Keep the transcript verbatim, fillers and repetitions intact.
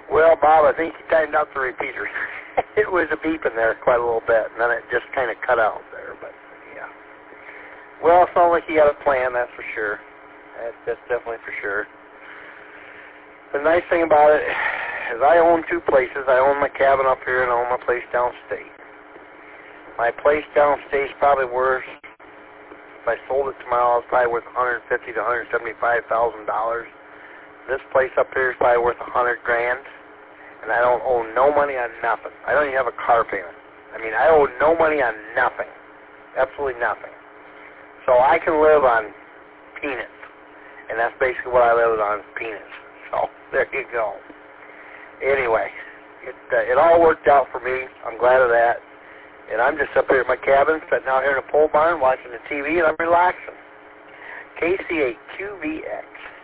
Well, Bob, I think you tightened up the repeater. It was a beep in there quite a little bit, and then it just kind of cut out there, but, yeah. Well, it sounds like you got a plan, that's for sure. That's, that's definitely for sure. The nice thing about it is I own two places. I own my cabin up here, and I own my place downstate. My place downstate is probably worth, if I sold it tomorrow, it's probably worth one hundred fifty to one hundred seventy-five thousand dollars. This place up here is probably worth a hundred grand, and I don't owe no money on nothing. I don't even have a car payment. I mean, I owe no money on nothing, absolutely nothing. So I can live on peanuts, and that's basically what I live on, peanuts. So there you go. Anyway, it uh, it all worked out for me. I'm glad of that. And I'm just up here at my cabin, sitting out here in a pole barn, watching the T V, and I'm relaxing. K C eight Q V X.